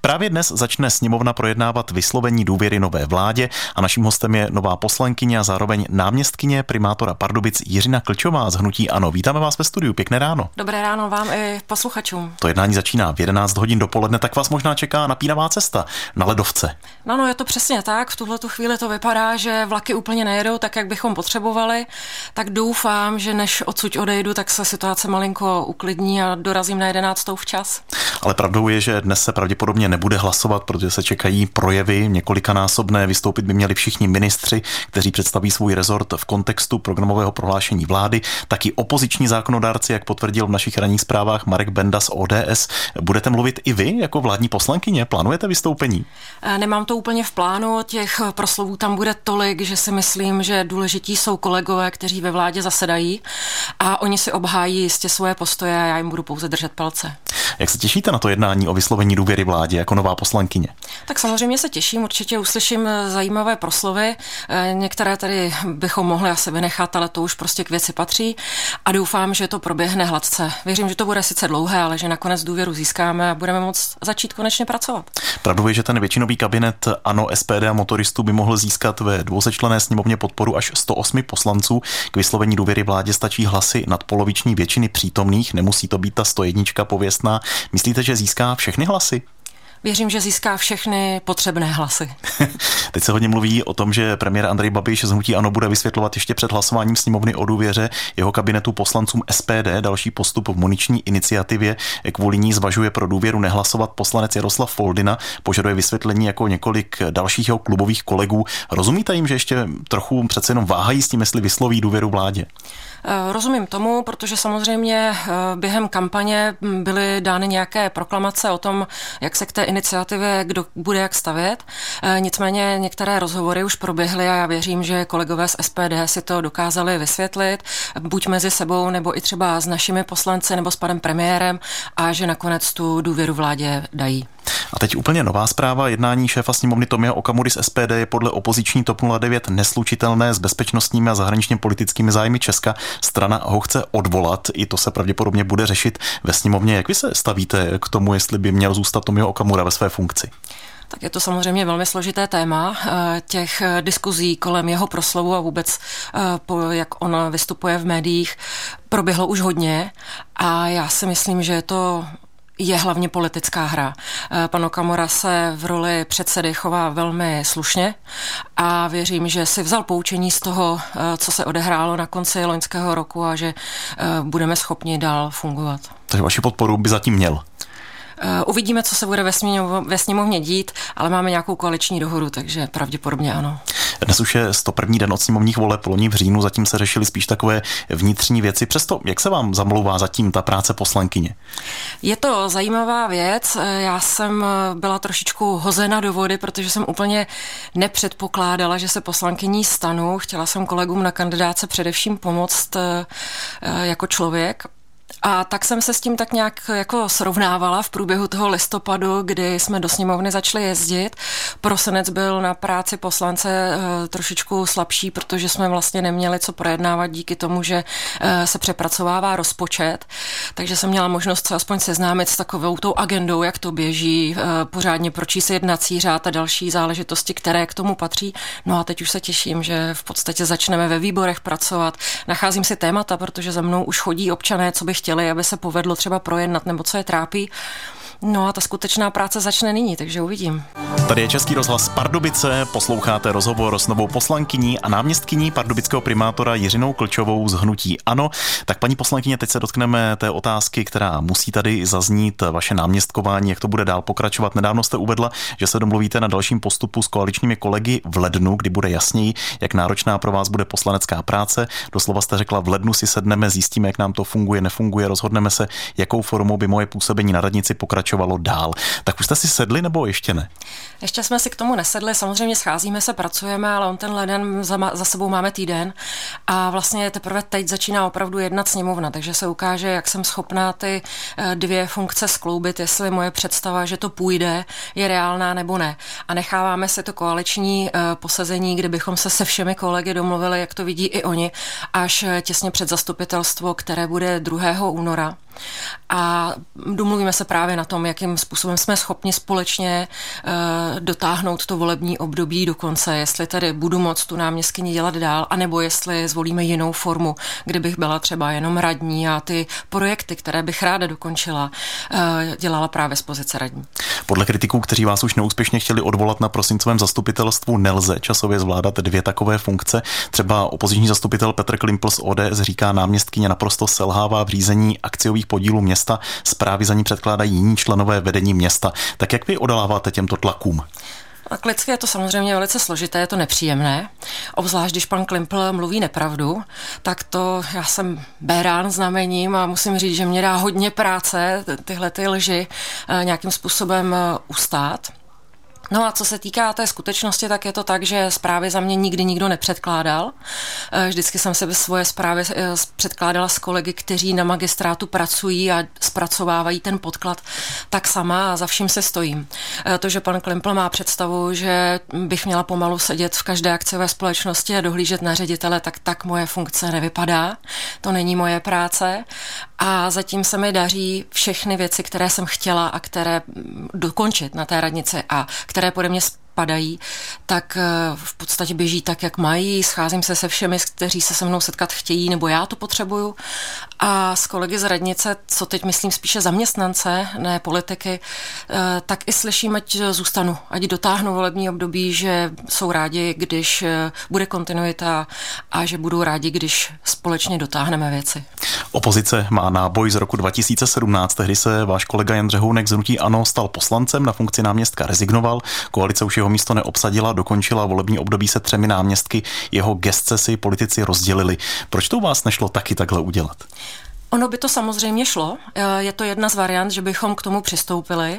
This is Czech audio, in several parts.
Právě dnes začne sněmovna projednávat vyslovení důvěry nové vládě a naším hostem je nová poslankyně a zároveň náměstkyně primátora Pardubic Jiřina Klčová z hnutí ANO. Vítáme vás ve studiu, pěkné ráno. Dobré ráno vám i posluchačům. To jednání začíná v 11 hodin dopoledne, tak vás možná čeká napínavá cesta na ledovce. No, je to přesně tak. V tuhletu chvíli to vypadá, že vlaky úplně nejedou tak, jak bychom potřebovali. Tak doufám, že než odsud odejdu, tak se situace malinko uklidní a dorazím na 11. včas. Ale pravdou je, že dnes se pravděpodobně nebude hlasovat, protože se čekají projevy několikanásobné. Vystoupit by měli všichni ministři, kteří představí svůj rezort v kontextu programového prohlášení vlády. Taky opoziční zákonodárci, jak potvrdil v našich ranních zprávách Marek Benda z ODS. Budete mluvit i vy jako vládní poslankyně? Plánujete vystoupení? Nemám to úplně v plánu. Těch proslovů tam bude tolik, že si myslím, že důležití jsou kolegové, kteří ve vládě zasedají a oni si obhájí jistě svoje postoje a já jim budu pouze držet palce. Jak se těšíte na to jednání o vyslovení důvěry vládě jako nová poslankyně? Tak samozřejmě se těším, určitě uslyším zajímavé proslovy. Některé tady bychom mohli asi vynechat, ale to už prostě k věci patří a doufám, že to proběhne hladce. Věřím, že to bude sice dlouhé, ale že nakonec důvěru získáme a budeme moct začít konečně pracovat. Pravdou je, že ten většinový kabinet ANO, SPD a motoristů by mohl získat ve dvousečlenné sněmovně podporu až 108 poslanců. K vyslovení důvěry vládě stačí hlasy nadpoloviční většiny přítomných, nemusí to být ta 101 pověstná. Myslíte, že získá všechny hlasy? Věřím, že získá všechny potřebné hlasy. Teď se hodně mluví o tom, že premiér Andrej Babiš z hnutí ANO bude vysvětlovat ještě před hlasováním sněmovny o důvěře jeho kabinetu poslancům SPD další postup v muniční iniciativě. Kvůli ní zvažuje pro důvěru nehlasovat poslanec Jaroslav Foldyna, požaduje vysvětlení jako několik dalších jeho klubových kolegů. Rozumíte jim, že ještě trochu přece jenom váhají s tím, jestli vysloví důvěru vládě? Rozumím tomu, protože samozřejmě během kampaně byly dány nějaké proklamace o tom, jak se k té iniciativě kdo bude jak stavět. Nicméně některé rozhovory už proběhly a já věřím, že kolegové z SPD si to dokázali vysvětlit, buď mezi sebou, nebo i třeba s našimi poslanci nebo s panem premiérem a že nakonec tu důvěru vládě dají. A teď úplně nová zpráva. Jednání šéfa sněmovny Tomia Okamury z SPD je podle opoziční TOP 09 neslučitelné s bezpečnostními a zahraničně politickými zájmy Česka. Strana ho chce odvolat, i to se pravděpodobně bude řešit ve sněmovně. Jak vy se stavíte k tomu, jestli by měl zůstat Tomio Okamura ve své funkci? Tak je to samozřejmě velmi složité téma. Těch diskuzí kolem jeho proslovu a vůbec jak on vystupuje v médiích proběhlo už hodně a já si myslím, že to je hlavně politická hra. Pan Okamura se v roli předsedy chová velmi slušně a věřím, že si vzal poučení z toho, co se odehrálo na konci loňského roku a že budeme schopni dál fungovat. Takže vaši podporu by zatím měl? Uvidíme, co se bude ve sněmovně dít, ale máme nějakou koaliční dohodu, takže pravděpodobně ano. Dnes už je 101. den od sněmovních voleb, loni v říjnu, zatím se řešily spíš takové vnitřní věci. Přesto, jak se vám zamlouvá zatím ta práce poslankyně? Je to zajímavá věc. Já jsem byla trošičku hozena do vody, protože jsem úplně nepředpokládala, že se poslankyní stanu. Chtěla jsem kolegům na kandidáce především pomoct jako člověk. A tak jsem se s tím tak nějak jako srovnávala v průběhu toho listopadu, kdy jsme do sněmovny začali jezdit. Prosinec byl na práci poslance trošičku slabší, protože jsme vlastně neměli co projednávat díky tomu, že se přepracovává rozpočet. Takže jsem měla možnost se aspoň seznámit s takovou tou agendou, jak to běží, pořádně pročíst jednací řád a další záležitosti, které k tomu patří. No a teď už se těším, že v podstatě začneme ve výborech pracovat. Nacházím si témata, protože za mnou už chodí občané, co by chtěli, aby se povedlo třeba projednat nebo co je trápí. No a ta skutečná práce začne nyní, takže uvidím. Tady je Český rozhlas Pardubice, posloucháte rozhovor s novou poslankyní a náměstkyní pardubického primátora Jiřinou Klčovou z hnutí ANO. Tak paní poslankyně, teď se dotkneme té otázky, která musí tady zaznít, vaše náměstkování, jak to bude dál pokračovat. Nedávno jste uvedla, že se domluvíte na dalším postupu s koaličními kolegy v lednu, kdy bude jasněji, jak náročná pro vás bude poslanecká práce. Doslova jste řekla, v lednu si sedneme, zjistíme, jak nám to funguje, nefunguje, rozhodneme se, jakou formou by moje působení na radnici pokračovalo dál. Tak už jste si sedli nebo ještě ne? Ještě jsme si k tomu nesedli, samozřejmě scházíme se, pracujeme, ale on ten leden za sebou máme týden a vlastně teprve teď začíná opravdu jednat sněmovna, takže se ukáže, jak jsem schopná ty dvě funkce skloubit, jestli moje představa, že to půjde, je reálná nebo ne. A necháváme si to koaliční posezení, kde bychom se se všemi kolegy domluvili, jak to vidí i oni, až těsně před zastupitelstvo, které bude 2. února. A domluvíme se právě na tom, jakým způsobem jsme schopni společně dotáhnout to volební období do konce, jestli tedy budu moct tu náměstkyni dělat dál, anebo jestli zvolíme jinou formu, kdybych byla třeba jenom radní a ty projekty, které bych ráda dokončila, dělala právě z pozice radní. Podle kritiků, kteří vás už neúspěšně chtěli odvolat na prosincovém zastupitelstvu, nelze časově zvládat 2 takové funkce. Třeba opoziční zastupitel Petr Klimpl z ODS říká, náměstkyně naprosto selhává v řízení akciových podílů města, zprávy za ní předkládají jiní členové vedení města. Tak jak vy odoláváte těmto tlakům? Tak lidsky je to samozřejmě velice složité, je to nepříjemné. Obzvlášť, když pan Klimpl mluví nepravdu, tak to já jsem bérán znamením a musím říct, že mě dá hodně práce tyhle ty lži nějakým způsobem ustát. No a co se týká té skutečnosti, tak je to tak, že zprávy za mě nikdy nikdo nepředkládal. Vždycky jsem se svoje zprávy předkládala s kolegy, kteří na magistrátu pracují a zpracovávají ten podklad tak sama a za vším se stojím. To, že pan Klimpl má představu, že bych měla pomalu sedět v každé akciové společnosti a dohlížet na ředitele, tak moje funkce nevypadá. To není moje práce a zatím se mi daří všechny věci, které jsem chtěla a které dokončit na té radnici a které pode mě padají, tak v podstatě běží tak, jak mají. Scházím se se všemi, kteří se se mnou setkat chtějí, nebo já to potřebuju. A s kolegy z radnice, co teď myslím spíše zaměstnance, ne politiky, tak i slyším, ať zůstanu, ať dotáhnu volební období, že jsou rádi, když bude kontinuita a že budou rádi, když společně dotáhneme věci. Opozice má náboj z roku 2017, tehdy se váš kolega Jan Řehounek z hnutí ANO stal poslancem, na funkci náměstka rezignoval, koalice už jeho místo neobsadila, dokončila volební období se 3 náměstky, jeho gesce si politici rozdělili. Proč to u vás nešlo taky takhle udělat? Ono by to samozřejmě šlo, je to jedna z variant, že bychom k tomu přistoupili,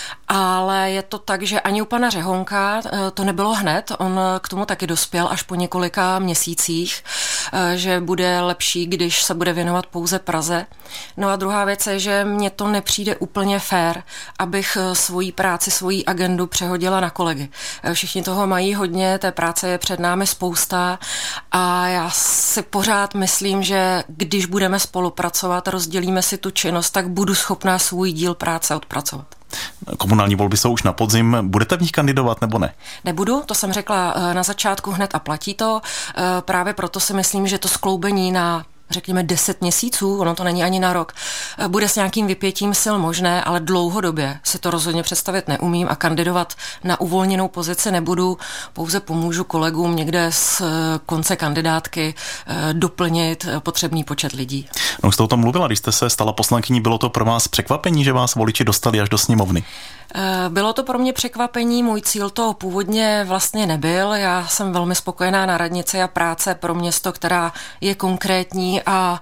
ale je to tak, že ani u pana Řehounka to nebylo hned, on k tomu taky dospěl až po několika měsících, že bude lepší, když se bude věnovat pouze Praze. No a druhá věc je, že mně to nepřijde úplně fér, abych svoji práci, svoji agendu přehodila na kolegy. Všichni toho mají hodně, té práce je před námi spousta a já si pořád myslím, že když budeme spolupracovat, rozdělíme si tu činnost, tak budu schopná svůj díl práce odpracovat. Komunální volby jsou už na podzim. Budete v nich kandidovat nebo ne? Nebudu, to jsem řekla na začátku hned a platí to. Právě proto si myslím, že to skloubení na řekněme 10 měsíců, ono to není ani na rok, bude s nějakým vypětím sil možné, ale dlouhodobě si to rozhodně představit neumím a kandidovat na uvolněnou pozici nebudu, pouze pomůžu kolegům někde z konce kandidátky doplnit potřebný počet lidí. No, jste o tom mluvila, když jste se stala poslankyní, bylo to pro vás překvapení, že vás voliči dostali až do sněmovny? Bylo to pro mě překvapení, můj cíl to původně vlastně nebyl, já jsem velmi spokojená na radnici a práce pro město, která je konkrétní a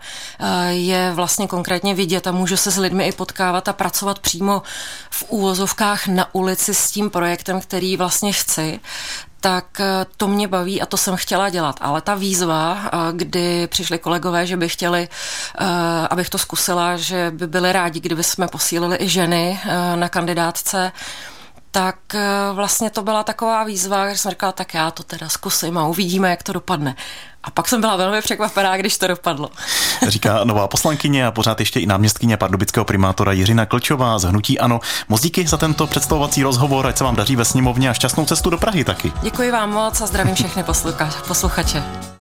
je vlastně konkrétně vidět a můžu se s lidmi i potkávat a pracovat přímo v úvozovkách na ulici s tím projektem, který vlastně chci, tak to mě baví a to jsem chtěla dělat. Ale ta výzva, kdy přišli kolegové, že by chtěli, abych to zkusila, že by byli rádi, kdyby jsme posílili i ženy na kandidátce, tak vlastně to byla taková výzva, že jsem říkala, tak já to teda zkusím a uvidíme, jak to dopadne. A pak jsem byla velmi překvapená, když to dopadlo. Říká nová poslankyně a pořád ještě i náměstkyně pardubického primátora Jiřina Klčová z hnutí ANO. Moc díky za tento představovací rozhovor, ať se vám daří ve sněmovně a šťastnou cestu do Prahy taky. Děkuji vám moc a zdravím všechny posluchače.